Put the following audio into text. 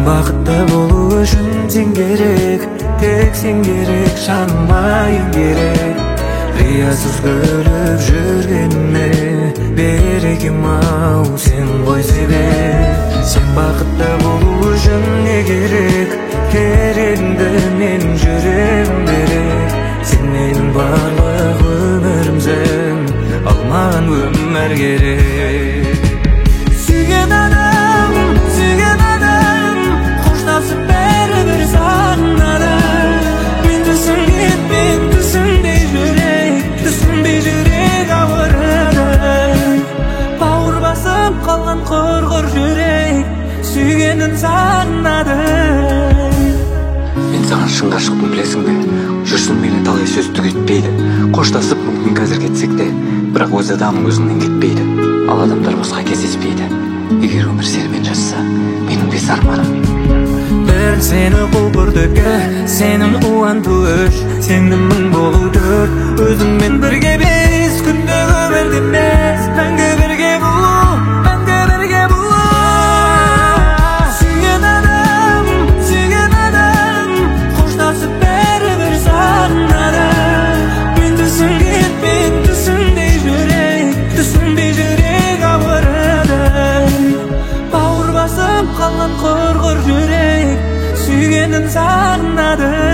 бақытты болу үшін сен керек, тек сен керек, жаныма ең керек. Риясыз күліп жүргеніме берекем-ау сен ғой себеп. Сен бақытты болу үшін не керек, керегіңді мен жүрегім берек. Сен менің барлық өмірімсің, алмаған өмір керек. Сүйген адам, қоштасып бәрібір сағынады. Мен түсінбей жүрек ауырады. Бауыр басып қалған құрғыр жүрек, сүйгенін сағынады. Мен саған шын ғашықпын, білесің бе? Жүрсін мені талай сөз түк етпейді. Қоштасып мүмкін қазір кетсек те, бірақ өз адамың өзіңнен кетпейді. Ал адамдар босқа кездеспейді. Егер өмір сенімен жазса, менің бес арманым. Бір сені қол көрдікке, сенің қуанту үш, сенімің болу төрт. Өзіңмен бірге бес, күнде өмір демес, мәңгі бірге болу, мәңгі бірге болу. Сүйген адам, қоштасып бәрібір сағынады. Мен түсінбей жүрек ауырады. Бауыр басып қалған құрғыр жүрек, сүйгенін сағынады.